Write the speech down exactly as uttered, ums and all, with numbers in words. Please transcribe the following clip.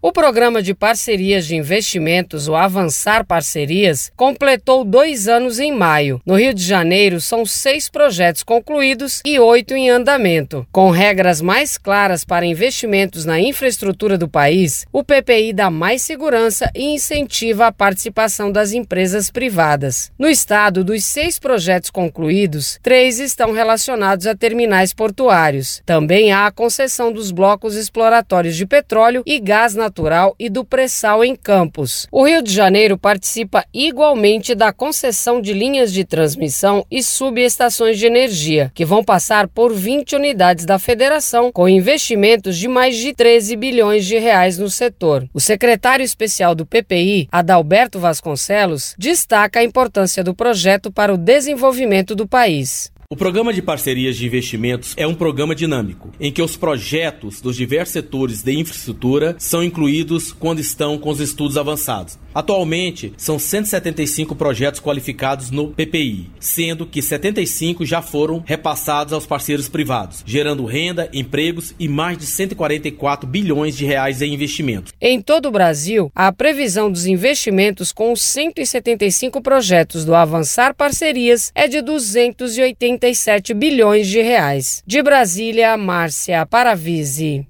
O programa de parcerias de investimentos, o Avançar Parcerias, completou dois anos em maio. No Rio de Janeiro, são seis projetos concluídos e oito em andamento. Com regras mais claras para investimentos na infraestrutura do país, o P P I dá mais segurança e incentiva a participação das empresas privadas. No estado, dos seis projetos concluídos, três estão relacionados a terminais portuários. Também há a concessão dos blocos exploratórios de petróleo e gás natural natural e do pré-sal em Campos. O Rio de Janeiro participa igualmente da concessão de linhas de transmissão e subestações de energia, que vão passar por vinte unidades da federação, com investimentos de mais de treze bilhões de reais no setor. O secretário especial do P P I, Adalberto Vasconcelos, destaca a importância do projeto para o desenvolvimento do país. O Programa de Parcerias de Investimentos é um programa dinâmico, em que os projetos dos diversos setores de infraestrutura são incluídos quando estão com os estudos avançados. Atualmente, são cento e setenta e cinco projetos qualificados no P P I, sendo que setenta e cinco já foram repassados aos parceiros privados, gerando renda, empregos e mais de cento e quarenta e quatro bilhões de reais em investimentos. Em todo o Brasil, a previsão dos investimentos com os cento e setenta e cinco projetos do Avançar Parcerias é de duzentos e oitenta e sete bilhões de reais. De Brasília, Márcia Paravisi.